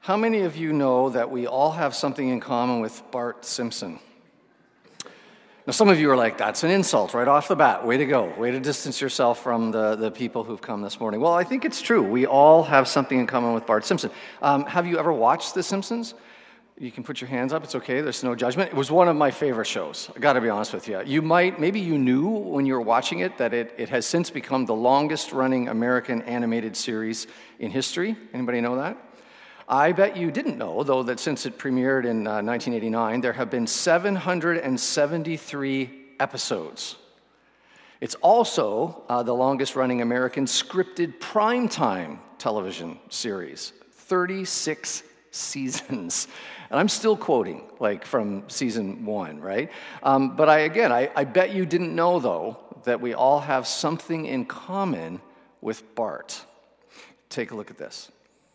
How many of you know that we all have something in common with Bart Simpson? Now, some of you are like, that's an insult right off the bat. Way to go. Way to distance yourself from the people who've come this morning. Well, I think it's true. We all have something in common with Bart Simpson. Have you ever watched The Simpsons? You can put your hands up. It's okay. There's no judgment. It was one of my favorite shows. I got to be honest with you. Maybe you knew when you were watching it that it has since become the longest running American animated series in history. Anybody know that? I bet you didn't know, though, that since it premiered in 1989, there have been 773 episodes. It's also the longest-running American scripted primetime television series, 36 seasons. And I'm still quoting, like, from season 1, right? But I bet you didn't know, though, that we all have something in common with Bart. Take a look at this.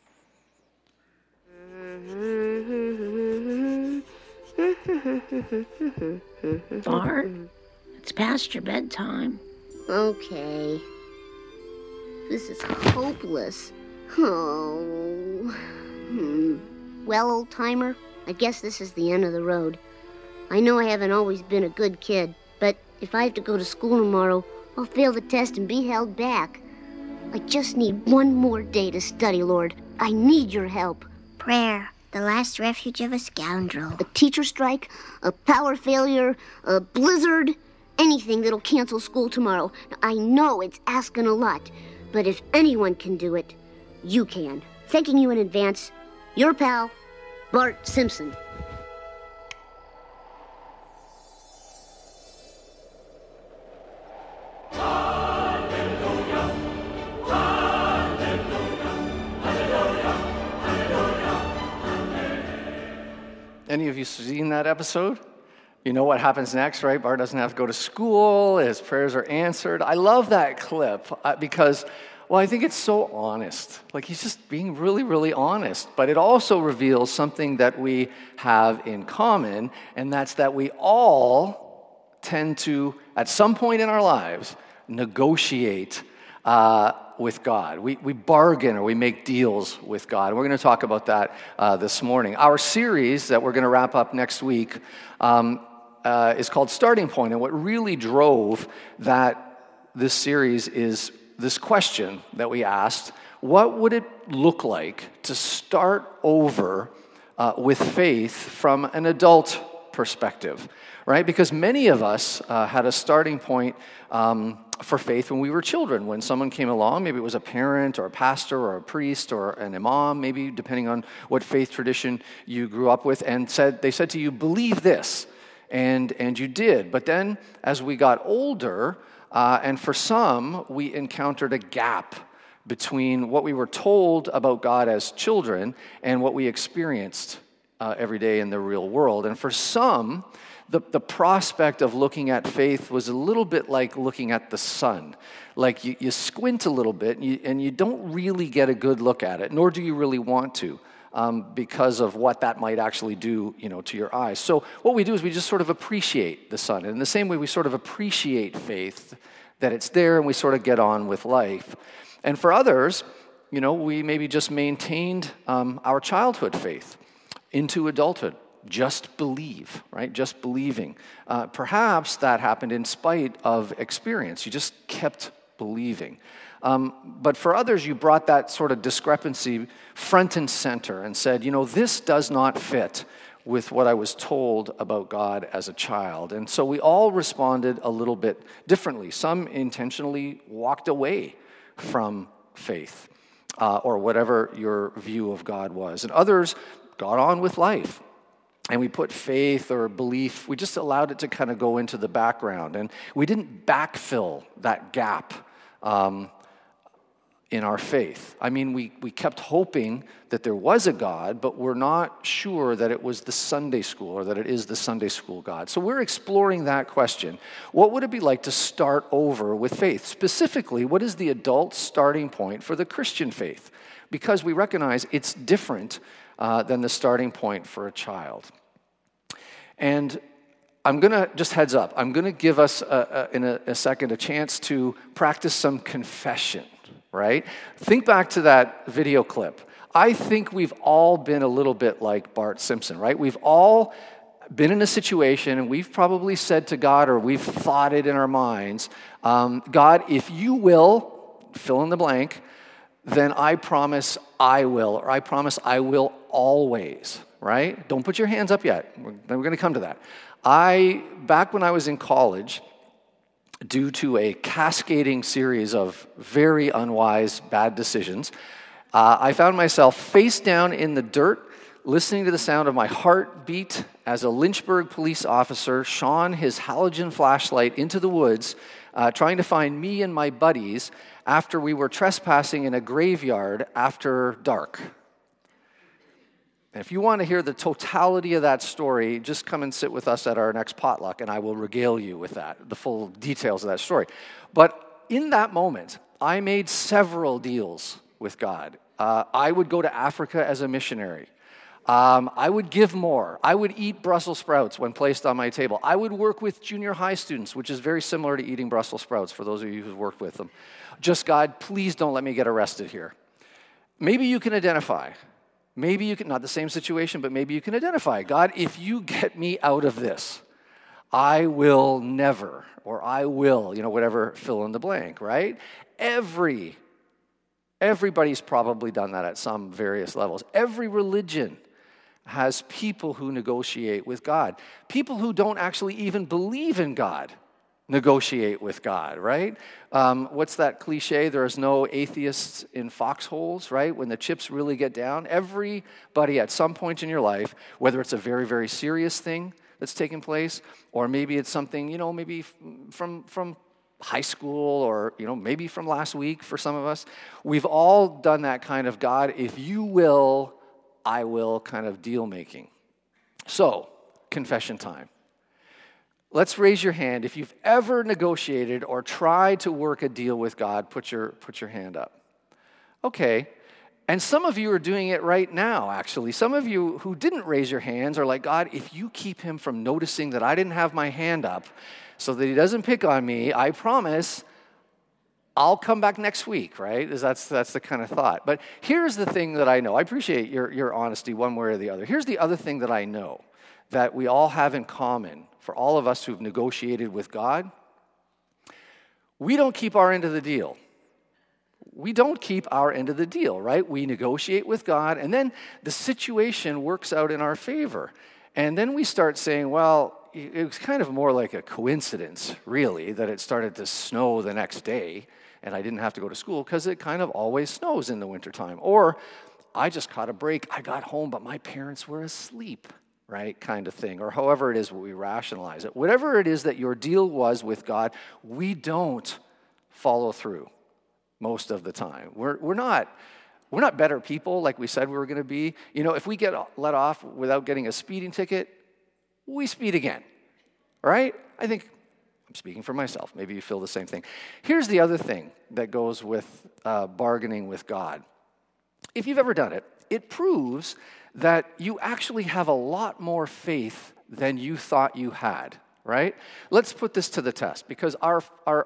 Bart, it's past your bedtime. Okay. This is hopeless. Oh. Well, old-timer, I guess this is the end of the road. I know I haven't always been a good kid, but if I have to go to school tomorrow, I'll fail the test and be held back. I just need one more day to study, Lord. I need your help. Prayer, the last refuge of a scoundrel. A teacher strike, a power failure, a blizzard, anything that'll cancel school tomorrow. Now, I know it's asking a lot, but if anyone can do it, you can. Thanking you in advance, your pal, Bart Simpson. Any of you seen that episode? You know what happens next, right? Bart doesn't have to go to school. His prayers are answered. I love that clip because, well, I think it's so honest. Like, he's just being really, really honest. But it also reveals something that we have in common, and that's that we all tend to, at some point in our lives, negotiate with God. We bargain or we make deals with God. And we're going to talk about that this morning. Our series that we're going to wrap up next week is called Starting Point. And what really drove this series is this question that we asked: what would it look like to start over with faith from an adult perspective, right? Because many of us had a starting point for faith when we were children. When someone came along, maybe it was a parent or a pastor or a priest or an imam, maybe depending on what faith tradition you grew up with, and they said to you, believe this, and you did. But then as we got older, and for some, we encountered a gap between what we were told about God as children and what we experienced every day in the real world. And for some, the prospect of looking at faith was a little bit like looking at the sun. Like you squint a little bit and you don't really get a good look at it, nor do you really want to, because of what that might actually do, to your eyes. So what we do is we just sort of appreciate the sun. And in the same way, we sort of appreciate faith, that it's there, and we sort of get on with life. And for others, we maybe just maintained our childhood faith into adulthood. Just believe, right? Just believing. Perhaps that happened in spite of experience. You just kept believing. But for others, you brought that sort of discrepancy front and center and said, this does not fit with what I was told about God as a child. And so we all responded a little bit differently. Some intentionally walked away from faith or whatever your view of God was. And others got on with life. And we put faith or belief, we just allowed it to kind of go into the background. And we didn't backfill that gap in our faith. I mean, we kept hoping that there was a God, but we're not sure that it was the Sunday school or that it is the Sunday school God. So we're exploring that question. What would it be like to start over with faith? Specifically, what is the adult starting point for the Christian faith? Because we recognize it's different than the starting point for a child. And I'm going to, just heads up, I'm going to give us in a second a chance to practice some confession, right? Think back to that video clip. I think we've all been a little bit like Bart Simpson, right? We've all been in a situation and we've probably said to God, or we've thought it in our minds, God, if you will, fill in the blank, then I promise I will, or I promise I will always, right? Don't put your hands up yet. We're going to come to that. Back when I was in college, due to a cascading series of very unwise, bad decisions, I found myself face down in the dirt, listening to the sound of my heart beat as a Lynchburg police officer shone his halogen flashlight into the woods, trying to find me and my buddies after we were trespassing in a graveyard after dark. And if you want to hear the totality of that story, just come and sit with us at our next potluck, and I will regale you with that, the full details of that story. But in that moment, I made several deals with God. I would go to Africa as a missionary. I would give more. I would eat Brussels sprouts when placed on my table. I would work with junior high students, which is very similar to eating Brussels sprouts for those of you who've worked with them. Just, God, please don't let me get arrested here. Maybe you can identify. Maybe you can, not the same situation, but maybe you can identify. God, if you get me out of this, I will never, or I will, whatever, fill in the blank, right? Everybody's probably done that at some various levels. Every religion has people who negotiate with God. People who don't actually even believe in God negotiate with God, right? What's that cliche? There is no atheists in foxholes, right? When the chips really get down, everybody at some point in your life, whether it's a very, very serious thing that's taking place, or maybe it's something, maybe from high school, or, maybe from last week for some of us, we've all done that kind of God, if you will, I will kind of deal making. So, confession time. Let's raise your hand. If you've ever negotiated or tried to work a deal with God, put your hand up. Okay. And some of you are doing it right now, actually. Some of you who didn't raise your hands are like, God, if you keep him from noticing that I didn't have my hand up so that he doesn't pick on me, I promise I'll come back next week, right? That's the kind of thought. But here's the thing that I know. I appreciate your honesty one way or the other. Here's the other thing that I know that we all have in common for all of us who've negotiated with God. We don't keep our end of the deal. We don't keep our end of the deal, right? We negotiate with God, and then the situation works out in our favor. And then we start saying, well, it was kind of more like a coincidence, really, that it started to snow the next day, and I didn't have to go to school because it kind of always snows in the wintertime. Or I just caught a break. I got home, but my parents were asleep, right, kind of thing. Or however it is we rationalize it. Whatever it is that your deal was with God, we don't follow through most of the time. We're not better people like we said we were going to be. If we get let off without getting a speeding ticket, we speed again, right? I think I'm speaking for myself. Maybe you feel the same thing. Here's the other thing that goes with bargaining with God. If you've ever done it, it proves that you actually have a lot more faith than you thought you had, right? Let's put this to the test, because our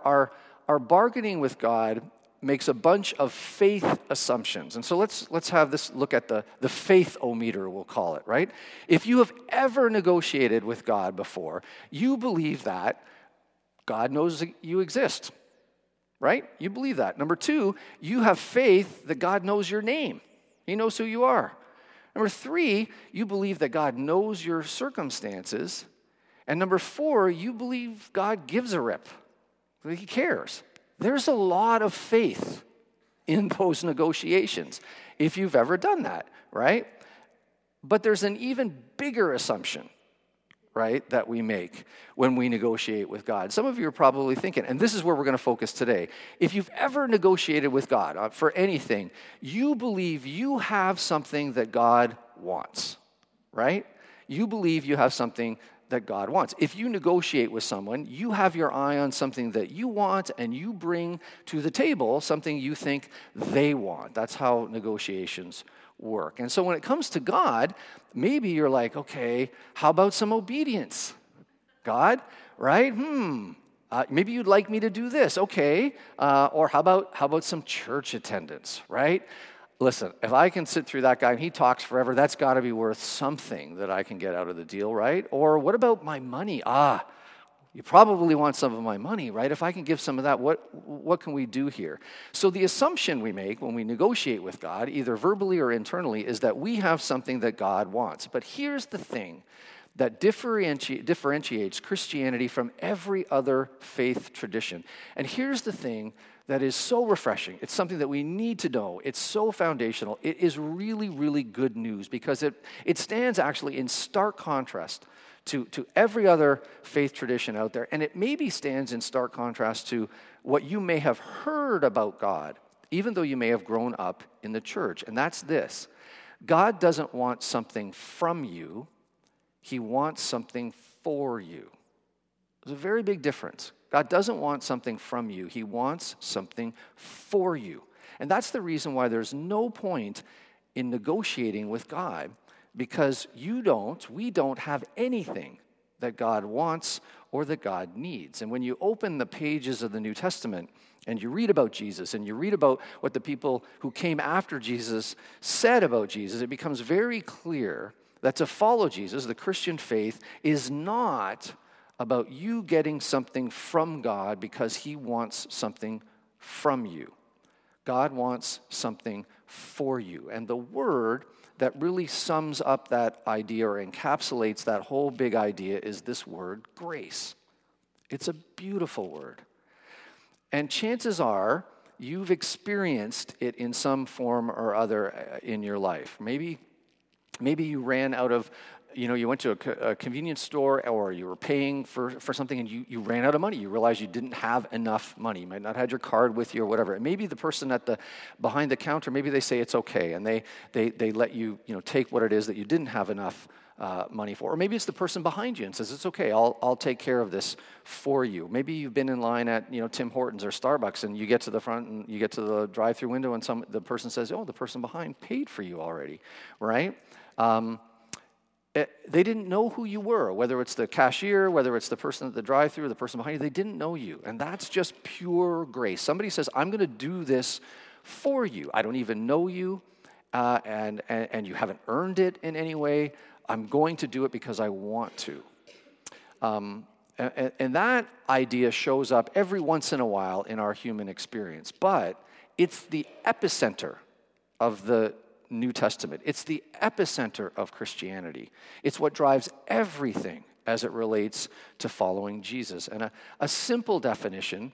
bargaining with God makes a bunch of faith assumptions. And so let's have this look at the faith-o-meter, we'll call it, right? If you have ever negotiated with God before, you believe that God knows you exist, right? You believe that. Number two, you have faith that God knows your name. He knows who you are. Number three, you believe that God knows your circumstances. And number four, you believe God gives a rip, that he cares. There's a lot of faith in those negotiations, if you've ever done that, right? But there's an even bigger assumption, right, that we make when we negotiate with God. Some of you are probably thinking, and this is where we're going to focus today, if you've ever negotiated with God for anything, you believe you have something that God wants, right? You believe you have something that God wants. If you negotiate with someone, you have your eye on something that you want, and you bring to the table something you think they want. That's how negotiations work. And so when it comes to God, maybe you're like, okay, how about some obedience? God, right? Maybe you'd like me to do this. Okay. Or how about some church attendance, right? listen, if I can sit through that guy and he talks forever, that's got to be worth something that I can get out of the deal, right? Or what about my money? You probably want some of my money, right? If I can give some of that, what can we do here? So the assumption we make when we negotiate with God, either verbally or internally, is that we have something that God wants. But here's the thing that differentiates Christianity from every other faith tradition. And here's the thing that is so refreshing. It's something that we need to know. It's so foundational. It is really, really good news because it stands actually in stark contrast to every other faith tradition out there. And it maybe stands in stark contrast to what you may have heard about God, even though you may have grown up in the church. And that's this: God doesn't want something from you. He wants something for you. There's a very big difference. God doesn't want something from you. He wants something for you. And that's the reason why there's no point in negotiating with God, because we don't have anything that God wants or that God needs. And when you open the pages of the New Testament and you read about Jesus and you read about what the people who came after Jesus said about Jesus, it becomes very clear that to follow Jesus, the Christian faith, is not about you getting something from God because he wants something from you. God wants something for you. And the word that really sums up that idea or encapsulates that whole big idea is this word, grace. It's a beautiful word. And chances are you've experienced it in some form or other in your life. Maybe you ran out of, you went to a convenience store, or you were paying for something and you ran out of money. You realized you didn't have enough money. You might not have had your card with you or whatever. And maybe the person behind the counter, maybe they say it's okay, and they let you, take what it is that you didn't have enough money for. Or maybe it's the person behind you and says, it's okay, I'll take care of this for you. Maybe you've been in line at, Tim Hortons or Starbucks, and you get to the front and you get to the drive-through window and the person says, oh, the person behind paid for you already, right? They didn't know who you were, whether it's the cashier, whether it's the person at the drive-thru, or the person behind you. They didn't know you, and that's just pure grace. Somebody says, I'm going to do this for you. I don't even know you, and you haven't earned it in any way. I'm going to do it because I want to. And that idea shows up every once in a while in our human experience, but it's the epicenter of the New Testament. It's the epicenter of Christianity. It's what drives everything as it relates to following Jesus. And a simple definition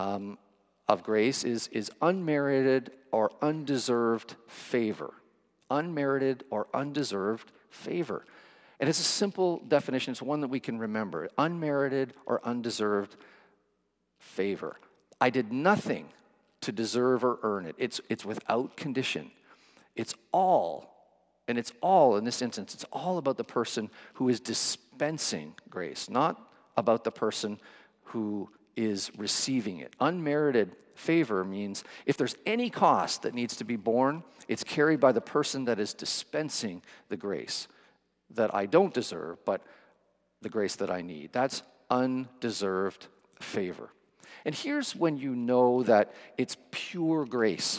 of grace is unmerited or undeserved favor. Unmerited or undeserved favor. And it's a simple definition. It's one that we can remember. Unmerited or undeserved favor. I did nothing to deserve or earn it. It's without condition. It's all in this instance, it's all about the person who is dispensing grace, not about the person who is receiving it. Unmerited favor means if there's any cost that needs to be borne, it's carried by the person that is dispensing the grace that I don't deserve, but the grace that I need. That's undeserved favor. And here's when you know that it's pure grace.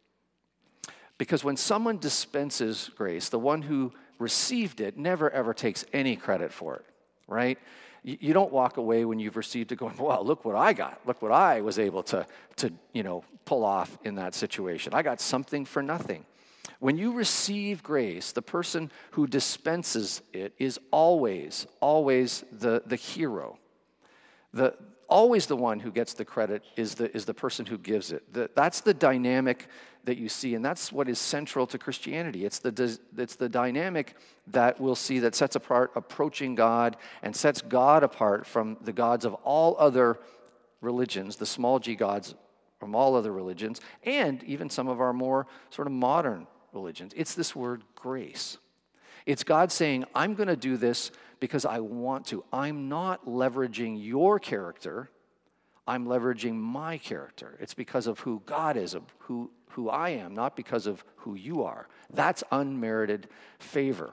Because when someone dispenses grace, the one who received it never ever takes any credit for it, right? You don't walk away when you've received it going, well, look what I got. Look what I was able to pull off in that situation. I got something for nothing. When you receive grace, the person who dispenses it is always the hero. Always the one who gets the credit is the person who gives it. That's the dynamic that you see, and that's what is central to Christianity. It's the dynamic that we'll see that sets apart approaching God and sets God apart from the gods of all other religions, the small g gods from all other religions, and even some of our more sort of modern religions. It's this word grace. It's God saying, I'm going to do this because I want to. I'm not leveraging your character. I'm leveraging my character. It's because of who God is, of who I am, not because of who you are. That's unmerited favor.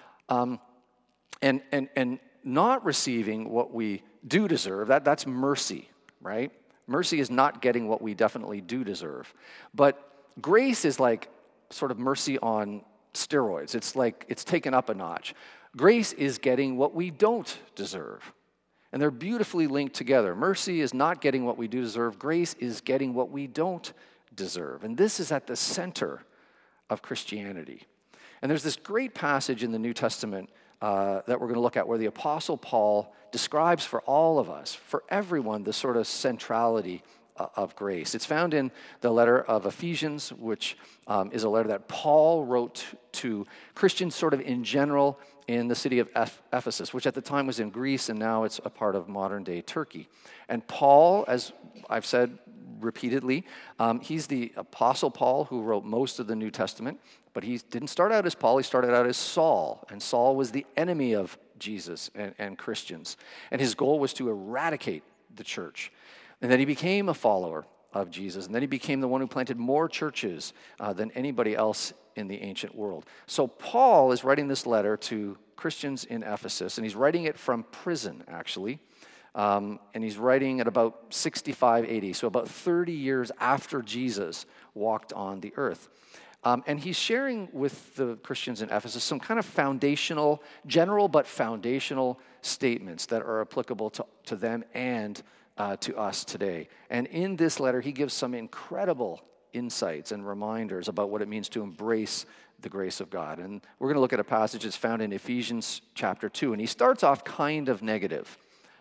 And not receiving what we do deserve, that's mercy, right? Mercy is not getting what we definitely do deserve. But grace is like sort of mercy on steroids. It's like it's taken up a notch. Grace is getting what we don't deserve. And they're beautifully linked together. Mercy is not getting what we do deserve. Grace is getting what we don't deserve. And this is at the center of Christianity. And there's this great passage in the New Testament that we're going to look at where the Apostle Paul describes for all of us, for everyone, the sort of centrality of grace. It's found in the letter of Ephesians, which is a letter that Paul wrote to Christians sort of in general in the city of Ephesus, which at the time was in Greece, and now it's a part of modern-day Turkey. And Paul, as I've said repeatedly, he's the Apostle Paul who wrote most of the New Testament, but he didn't start out as Paul, he started out as Saul, and Saul was the enemy of Jesus and Christians. And his goal was to eradicate the church. And then he became a follower of Jesus, and then he became the one who planted more churches than anybody else in the ancient world. So Paul is writing this letter to Christians in Ephesus, and he's writing it from prison, actually. And he's writing at about 65 AD, so about 30 years after Jesus walked on the earth. And he's sharing with the Christians in Ephesus some kind of foundational, general but foundational statements that are applicable to them and to us today. And in this letter, he gives some incredible insights and reminders about what it means to embrace the grace of God. And we're going to look at a passage that's found in Ephesians chapter 2. And he starts off kind of negative.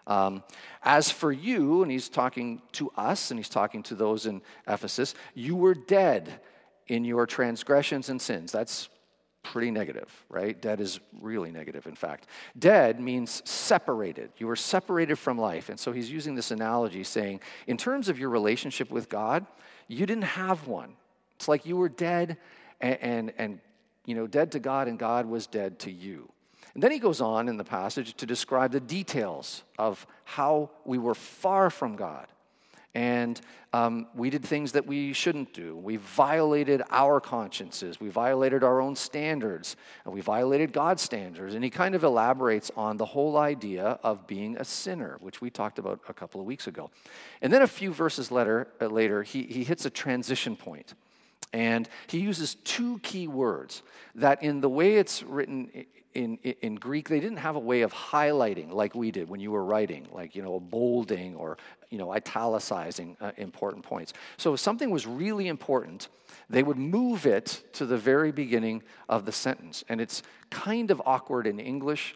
As for you, and he's talking to us, and he's talking to those in Ephesus, you were dead in your transgressions and sins. That's pretty negative, right? Dead is really negative, in fact. Dead means separated. You were separated from life. And so he's using this analogy saying, in terms of your relationship with God, you didn't have one. It's like you were dead and dead to God, and God was dead to you. And then he goes on in the passage to describe the details of how we were far from God. And we did things that we shouldn't do. We violated our consciences. We violated our own standards. And we violated God's standards. And he kind of elaborates on the whole idea of being a sinner, which we talked about a couple of weeks ago. And then a few verses later, he hits a transition point. And he uses two key words that in the way it's written in Greek, they didn't have a way of highlighting like we did when you were writing, like, bolding or, italicizing important points. So if something was really important, they would move it to the very beginning of the sentence. And it's kind of awkward in English,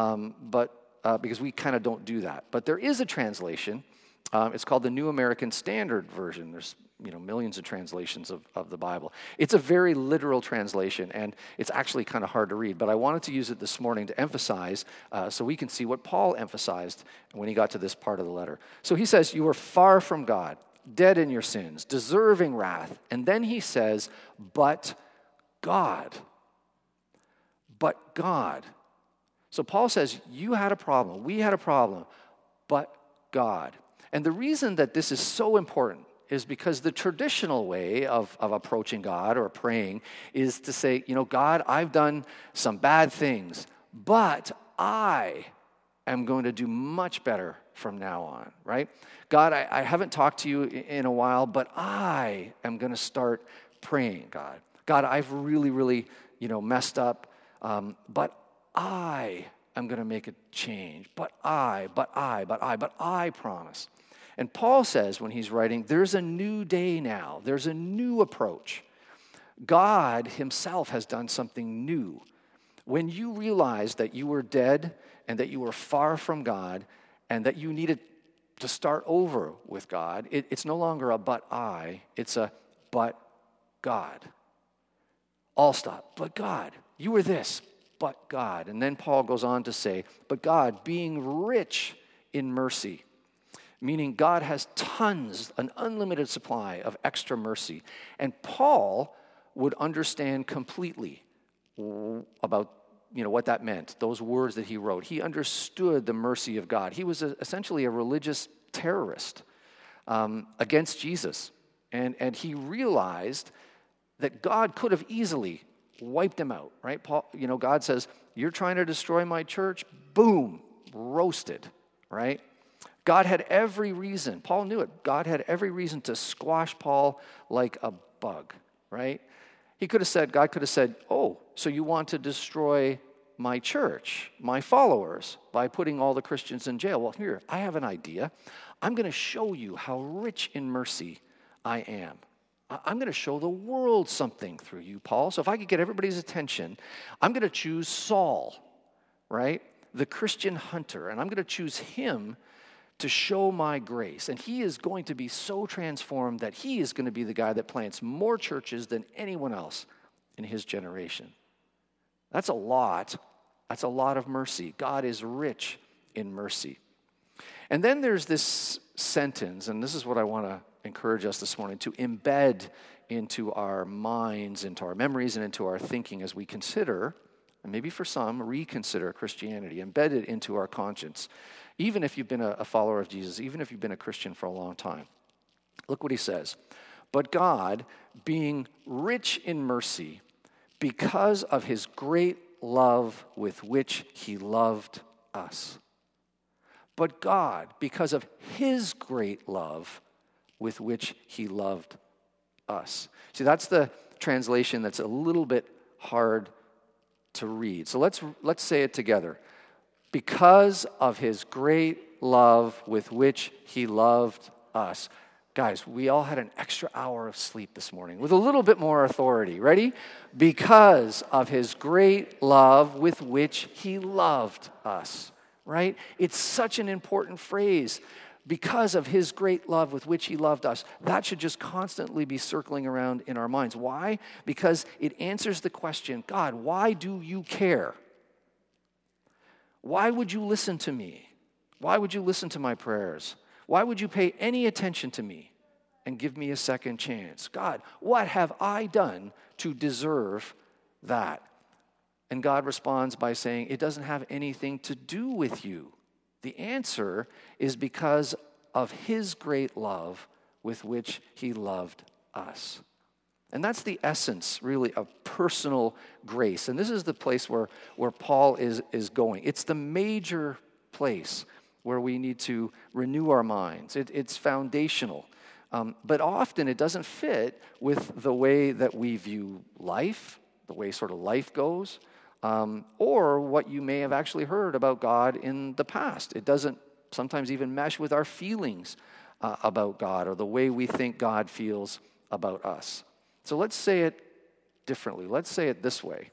but because we kind of don't do that. But there is a translation. It's called the New American Standard Version. There's millions of translations of the Bible. It's a very literal translation, and it's actually kind of hard to read, but I wanted to use it this morning to emphasize so we can see what Paul emphasized when he got to this part of the letter. So he says, you were far from God, dead in your sins, deserving wrath. And then he says, but God. But God. So Paul says, you had a problem, we had a problem, but God. And the reason that this is so important is because the traditional way of approaching God or praying is to say, God, I've done some bad things, but I am going to do much better from now on, right? God, I haven't talked to you in a while, but I am going to start praying, God. God, I've really, really, messed up, but I am going to make a change. But I promise. And Paul says when he's writing, there's a new day now. There's a new approach. God himself has done something new. When you realize that you were dead and that you were far from God and that you needed to start over with God, it's no longer a but I, it's a but God. All stop. But God, you were this, but God. And then Paul goes on to say, but God, being rich in mercy, meaning God has tons, an unlimited supply of extra mercy. And Paul would understand completely about, what that meant, those words that he wrote. He understood the mercy of God. He was essentially a religious terrorist against Jesus. And he realized that God could have easily wiped him out, right? Paul, God says, you're trying to destroy my church? Boom, roasted, right? God had every reason, Paul knew it, God had every reason to squash Paul like a bug, right? God could have said, oh, so you want to destroy my church, my followers, by putting all the Christians in jail. Well, here, I have an idea. I'm going to show you how rich in mercy I am. I'm going to show the world something through you, Paul. So if I could get everybody's attention, I'm going to choose Saul, right? The Christian hunter, and I'm going to choose him to show my grace. And he is going to be so transformed that he is going to be the guy that plants more churches than anyone else in his generation. That's a lot. That's a lot of mercy. God is rich in mercy. And then there's this sentence, and this is what I want to encourage us this morning, to embed into our minds, into our memories, and into our thinking as we consider, and maybe for some, reconsider Christianity, embed it into our conscience. Even if you've been a follower of Jesus, even if you've been a Christian for a long time. Look what he says. But God, being rich in mercy, because of his great love with which he loved us. But God, because of his great love with which he loved us. See, that's the translation that's a little bit hard to read. So let's say it together. Because of his great love with which he loved us. Guys, we all had an extra hour of sleep this morning with a little bit more authority. Ready? Because of his great love with which he loved us. Right? It's such an important phrase. Because of his great love with which he loved us. That should just constantly be circling around in our minds. Why? Because it answers the question, God, why do you care? Why would you listen to me? Why would you listen to my prayers? Why would you pay any attention to me and give me a second chance? God, what have I done to deserve that? And God responds by saying, it doesn't have anything to do with you. The answer is because of his great love with which he loved us. And that's the essence, really, of personal grace. And this is the place where Paul is going. It's the major place where we need to renew our minds. It's foundational. But often it doesn't fit with the way that we view life, the way sort of life goes, or what you may have actually heard about God in the past. It doesn't sometimes even mesh with our feelings about God or the way we think God feels about us. So let's say it differently. Let's say it this way.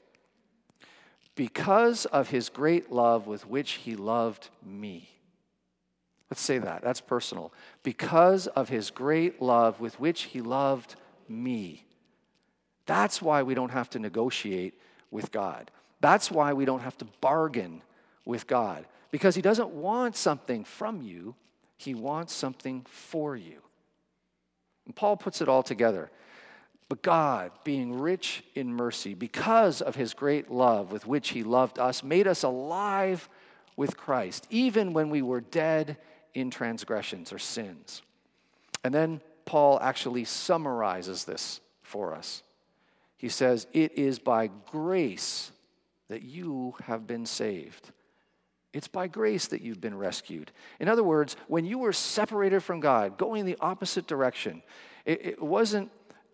Because of his great love with which he loved me. Let's say that. That's personal. Because of his great love with which he loved me. That's why we don't have to negotiate with God. That's why we don't have to bargain with God. Because he doesn't want something from you. He wants something for you. And Paul puts it all together. But God, being rich in mercy, because of his great love with which he loved us, made us alive with Christ, even when we were dead in transgressions or sins. And then Paul actually summarizes this for us. He says, it is by grace that you have been saved. It's by grace that you've been rescued. In other words, when you were separated from God, going the opposite direction, it wasn't,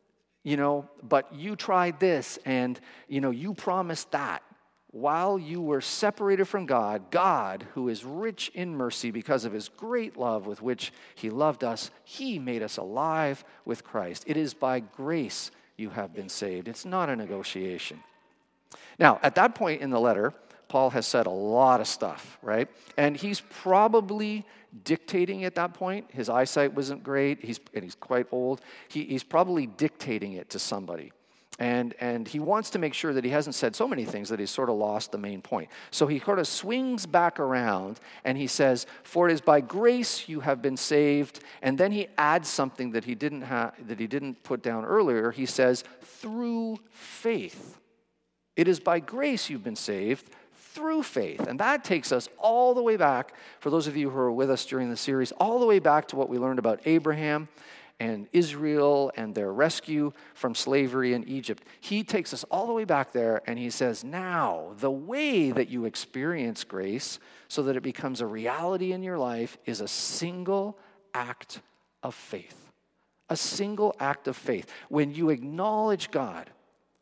but you tried this and, you promised that. While you were separated from God, God, who is rich in mercy because of his great love with which he loved us, he made us alive with Christ. It is by grace you have been saved. It's not a negotiation. Now, at that point in the letter, Paul has said a lot of stuff, right? And he's probably dictating at that point. His eyesight wasn't great. He's quite old. He's probably dictating it to somebody. And he wants to make sure that he hasn't said so many things that he's sort of lost the main point. So he sort of swings back around and he says, for it is by grace you have been saved. And then he adds something that he didn't put down earlier. He says, through faith. It is by grace you've been saved through faith. And that takes us all the way back, for those of you who are with us during the series, all the way back to what we learned about Abraham and Israel and their rescue from slavery in Egypt. He takes us all the way back there and he says, now, the way that you experience grace so that it becomes a reality in your life is a single act of faith. A single act of faith. When you acknowledge God,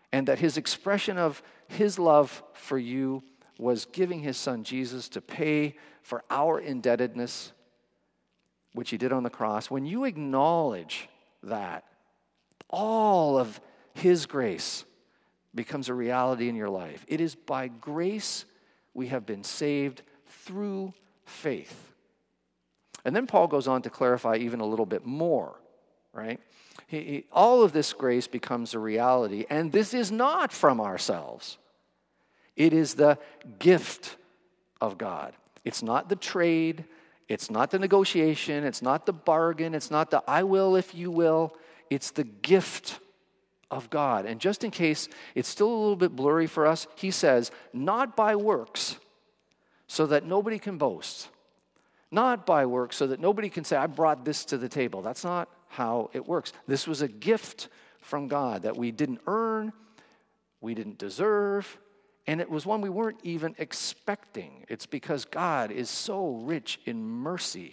and that his expression of his love for you was giving his son Jesus to pay for our indebtedness, which he did on the cross. When you acknowledge that, all of his grace becomes a reality in your life. It is by grace we have been saved through faith. And then Paul goes on to clarify even a little bit more, right? All of this grace becomes a reality, and this is not from ourselves. It is the gift of God. It's not the trade, it's not the negotiation, it's not the bargain, it's not the I will if you will. It's the gift of God. And just in case it's still a little bit blurry for us, he says, not by works, so that nobody can boast. Not by works, so that nobody can say, I brought this to the table. That's not how it works. This was a gift from God that we didn't earn, we didn't deserve, and it was one we weren't even expecting. It's because God is so rich in mercy.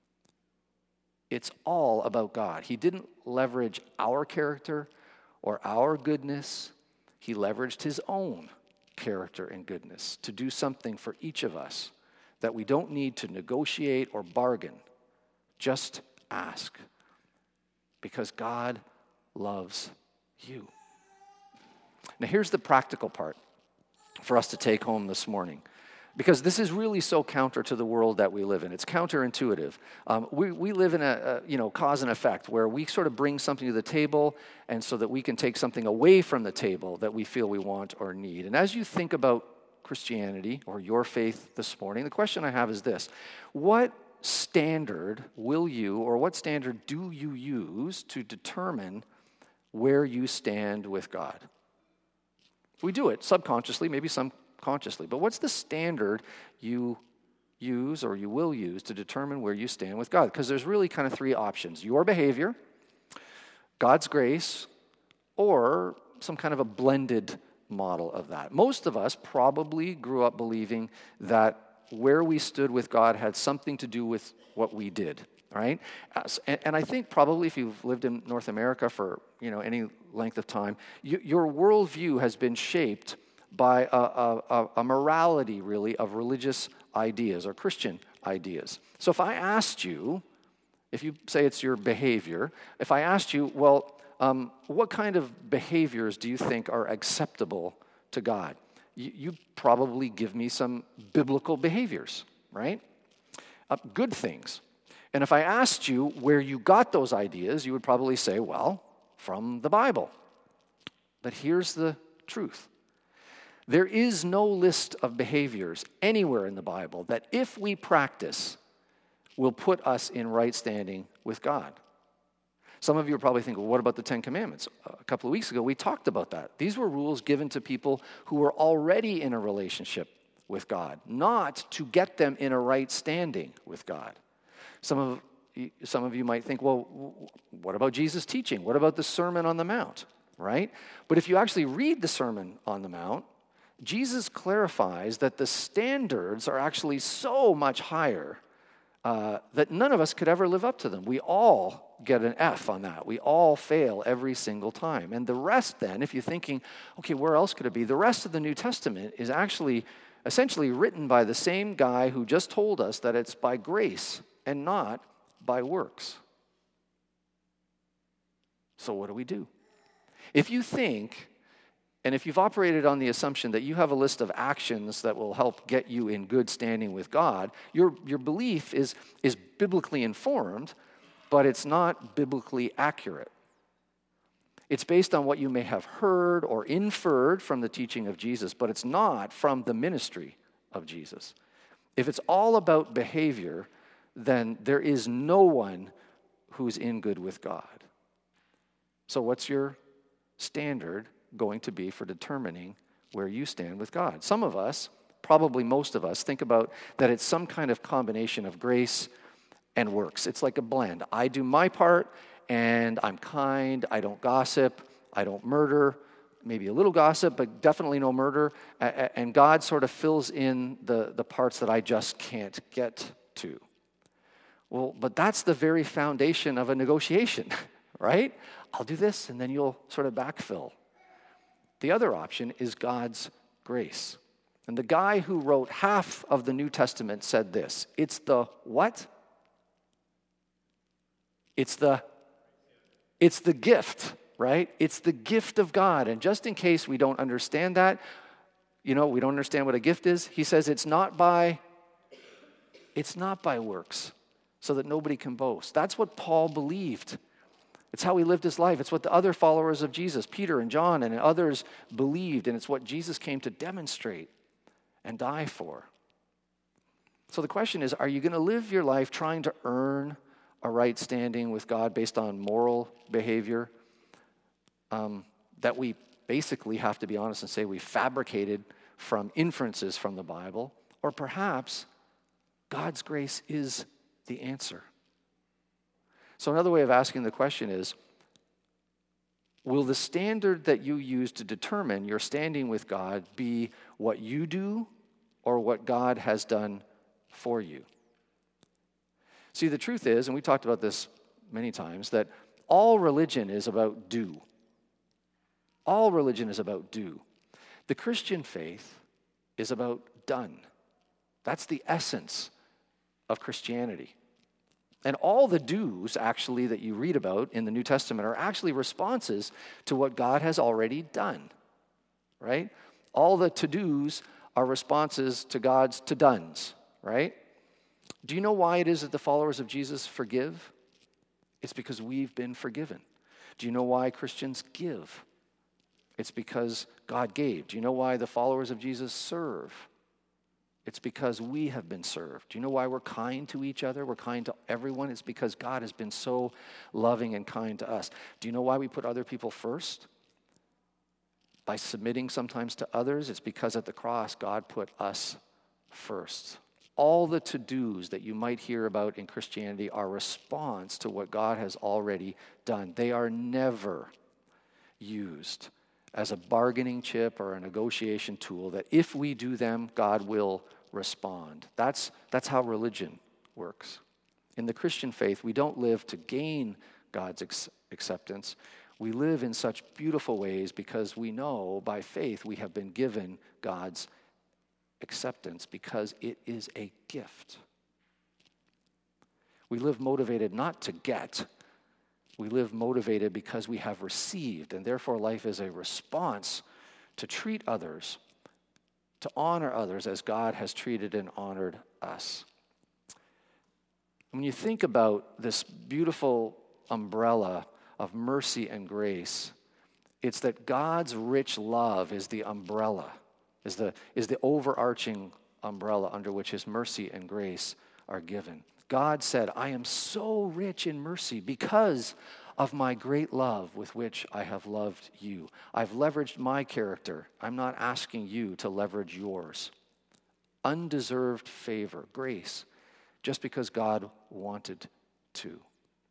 It's all about God. He didn't leverage our character or our goodness. He leveraged his own character and goodness to do something for each of us that we don't need to negotiate or bargain. Just ask. Because God loves you. Now here's the practical part for us to take home this morning. Because this is really so counter to the world that we live in. It's counterintuitive. We live in a cause and effect where we sort of bring something to the table and so that we can take something away from the table that we feel we want or need. And as you think about Christianity or your faith this morning, the question I have is this. What standard will you or what standard do you use to determine where you stand with God? We do it subconsciously, maybe some consciously, but what's the standard you use or you will use to determine where you stand with God? Because there's really kind of three options: your behavior, God's grace, or some kind of a blended model of that. Most of us probably grew up believing that where we stood with God had something to do with what we did, right? And I think probably if you've lived in North America for any length of time, your worldview has been shaped by a morality, really, of religious ideas or Christian ideas. So if I asked you, if you say it's your behavior, if I asked you, well, what kind of behaviors do you think are acceptable to God? You probably give me some biblical behaviors, right? Good things. And if I asked you where you got those ideas, you would probably say, well, from the Bible. But here's the truth. There is no list of behaviors anywhere in the Bible that if we practice will put us in right standing with God. Some of you are probably thinking, well, what about the Ten Commandments? A couple of weeks ago, we talked about that. These were rules given to people who were already in a relationship with God, not to get them in a right standing with God. Some of you might think, well, what about Jesus' teaching? What about the Sermon on the Mount, right? But if you actually read the Sermon on the Mount, Jesus clarifies that the standards are actually so much higher that none of us could ever live up to them. We all get an F on that. We all fail every single time. And the rest then, if you're thinking, okay, where else could it be? The rest of the New Testament is actually essentially written by the same guy who just told us that it's by grace and not by works. So what do we do? If you think, and if you've operated on the assumption that you have a list of actions that will help get you in good standing with God, your belief is biblically informed, but it's not biblically accurate. It's based on what you may have heard or inferred from the teaching of Jesus, but it's not from the ministry of Jesus. If it's all about behavior, then there is no one who's in good with God. So what's your standard going to be for determining where you stand with God? Some of us, probably most of us, think about that it's some kind of combination of grace and works. It's like a blend. I do my part, and I'm kind, I don't gossip, I don't murder, maybe a little gossip, but definitely no murder, and God sort of fills in the parts that I just can't get to. Well, but that's the very foundation of a negotiation, right? I'll do this, and then you'll sort of backfill. The other option is God's grace. And the guy who wrote half of the New Testament said this. It's the what? It's the gift, right? It's the gift of God. And just in case we don't understand that, we don't understand what a gift is, he says it's not by works, so that nobody can boast. That's what Paul believed. It's how he lived his life. It's what the other followers of Jesus, Peter and John and others, believed, and it's what Jesus came to demonstrate and die for. So the question is, are you going to live your life trying to earn a right standing with God based on moral behavior that we basically have to be honest and say we fabricated from inferences from the Bible? Or perhaps God's grace is the answer. So another way of asking the question is, will the standard that you use to determine your standing with God be what you do or what God has done for you? See, the truth is, and we talked about this many times, that all religion is about do. All religion is about do. The Christian faith is about done. That's the essence of Christianity. And all the do's, actually, that you read about in the New Testament are actually responses to what God has already done, right? All the to-dos are responses to God's to-dones, right? Do you know why it is that the followers of Jesus forgive? It's because we've been forgiven. Do you know why Christians give? It's because God gave. Do you know why the followers of Jesus serve? It's because we have been served. Do you know why we're kind to each other? We're kind to everyone. It's because God has been so loving and kind to us. Do you know why we put other people first? By submitting sometimes to others. It's because at the cross, God put us first. All the to-dos that you might hear about in Christianity are response to what God has already done. They are never used as a bargaining chip or a negotiation tool that if we do them, God will respond. That's how religion works. In the Christian faith, we don't live to gain God's acceptance. We live in such beautiful ways because we know by faith we have been given God's acceptance because it is a gift. We live motivated not to get. We live motivated because we have received, and therefore life is a response to treat others, to honor others as God has treated and honored us. When you think about this beautiful umbrella of mercy and grace, it's that God's rich love is the umbrella, is the overarching umbrella under which his mercy and grace are given. God said, I am so rich in mercy because of my great love with which I have loved you. I've leveraged my character. I'm not asking you to leverage yours. Undeserved favor, grace, just because God wanted to.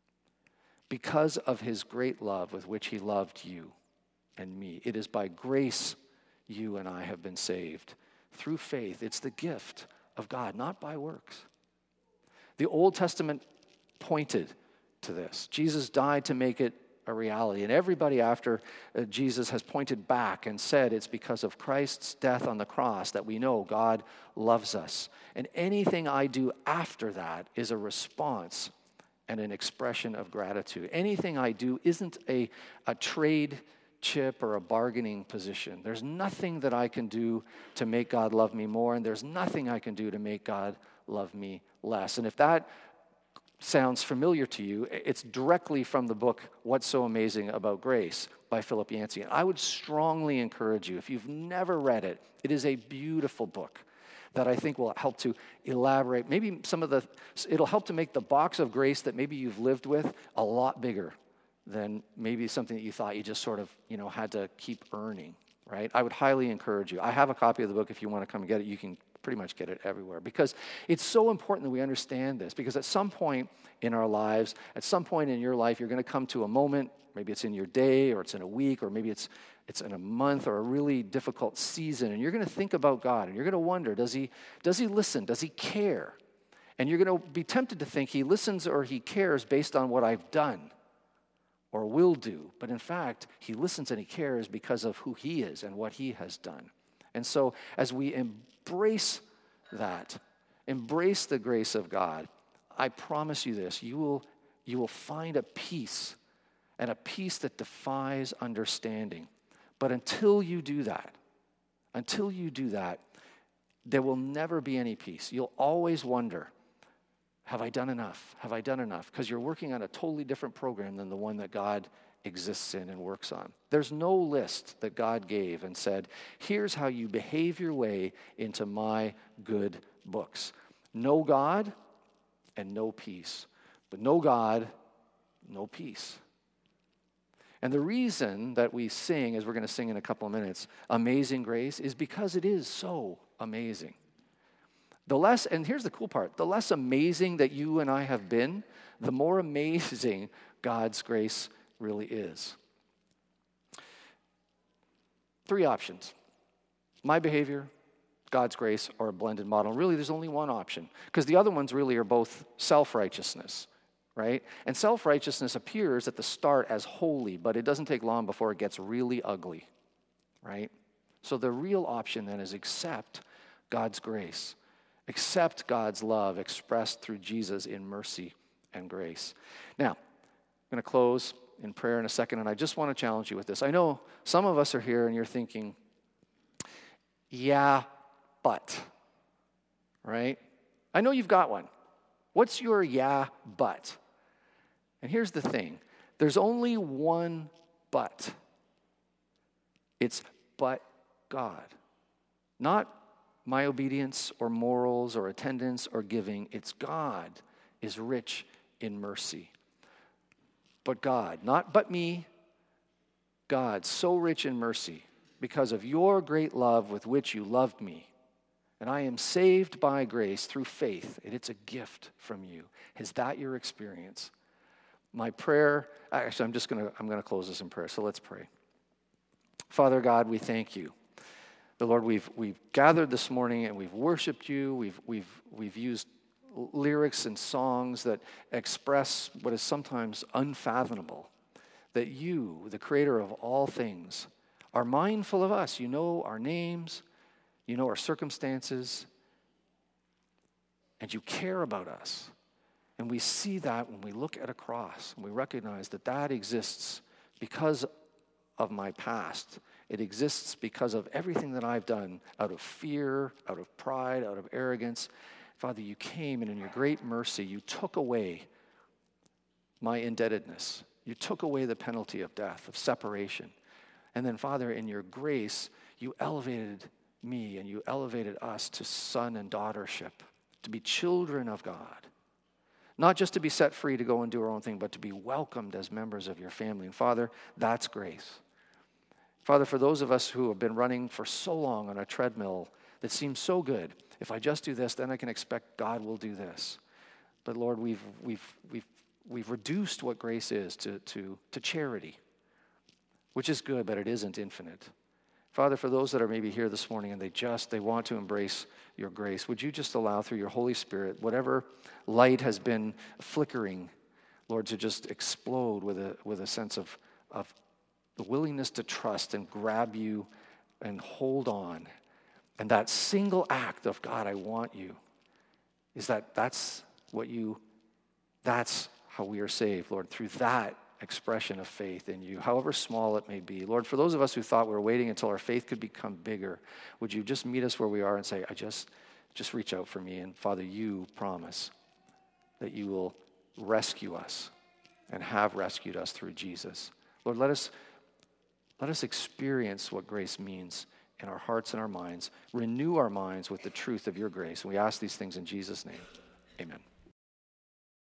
Because of his great love with which he loved you and me. It is by grace you and I have been saved. Through faith, it's the gift of God, not by works. The Old Testament pointed to this. Jesus died to make it a reality. And everybody after Jesus has pointed back and said it's because of Christ's death on the cross that we know God loves us. And anything I do after that is a response and an expression of gratitude. Anything I do isn't a trade chip or a bargaining position. There's nothing that I can do to make God love me more, and there's nothing I can do to make God love me less. And if that sounds familiar to you, it's directly from the book What's So Amazing About Grace by Philip Yancey. And I would strongly encourage you, if you've never read it, it is a beautiful book that I think will help to elaborate, maybe it'll help to make the box of grace that maybe you've lived with a lot bigger than maybe something that you thought you just sort of, had to keep earning, right? I would highly encourage you. I have a copy of the book if you want to come and get it. You can pretty much get it everywhere, because it's so important that we understand this, because at some point in our lives, at some point in your life, you're going to come to a moment, maybe it's in your day, or it's in a week, or maybe it's in a month, or a really difficult season, and you're going to think about God, and you're going to wonder, does he listen? Does he care? And you're going to be tempted to think he listens or he cares based on what I've done, or will do, but in fact, he listens and he cares because of who he is and what he has done. And so as we embrace that, embrace the grace of God, I promise you this, you will find a peace, and a peace that defies understanding. But until you do that, there will never be any peace. You'll always wonder, have I done enough? Have I done enough? Because you're working on a totally different program than the one that God exists in and works on. There's no list that God gave and said, here's how you behave your way into my good books. No God and no peace. But no God, no peace. And the reason that we sing, as we're going to sing in a couple of minutes, Amazing Grace, is because it is so amazing. And here's the cool part, the less amazing that you and I have been, the more amazing God's grace really is. 3 options. My behavior, God's grace, or a blended model. Really, there's only one option, because the other ones really are both self-righteousness, right? And self-righteousness appears at the start as holy, but it doesn't take long before it gets really ugly, right? So the real option then is accept God's grace. Accept God's love expressed through Jesus in mercy and grace. Now, I'm going to close in prayer in a second, and I just want to challenge you with this. I know some of us are here and you're thinking, yeah, but, right? I know you've got one. What's your yeah, but? And here's the thing. There's only one but. It's but God. Not my obedience or morals or attendance or giving. It's God is rich in mercy. But God, not but me, God, so rich in mercy because of your great love with which you loved me. And I am saved by grace through faith, and it's a gift from you. Is that your experience? My prayer, actually, I'm going to close this in prayer, so let's pray. Father God, we thank you. The Lord, we've gathered this morning and we've worshiped you. We've used lyrics and songs that express what is sometimes unfathomable. That you, the creator of all things, are mindful of us. You know our names, you know our circumstances, and you care about us. And we see that when we look at a cross, and we recognize that that exists because of my past. It exists because of everything that I've done out of fear, out of pride, out of arrogance. Father, you came, and in your great mercy, you took away my indebtedness. You took away the penalty of death, of separation. And then, Father, in your grace, you elevated me and you elevated us to son and daughtership, to be children of God. Not just to be set free to go and do our own thing, but to be welcomed as members of your family. And Father, that's grace. Father, for those of us who have been running for so long on a treadmill that seems so good, if I just do this, then I can expect God will do this. But Lord, we've reduced what grace is to charity, which is good, but it isn't infinite. Father, for those that are maybe here this morning and they want to embrace your grace, would you just allow through your Holy Spirit, whatever light has been flickering, Lord, to just explode with a sense of the willingness to trust and grab you and hold on. And that single act of, God, I want you, that's how we are saved, Lord, through that expression of faith in you, however small it may be. Lord, for those of us who thought we were waiting until our faith could become bigger, would you just meet us where we are and say, just reach out for me. And Father, you promise that you will rescue us and have rescued us through Jesus. Lord, let us experience what grace means in our hearts and our minds. Renew our minds with the truth of your grace. And we ask these things in Jesus' name. Amen.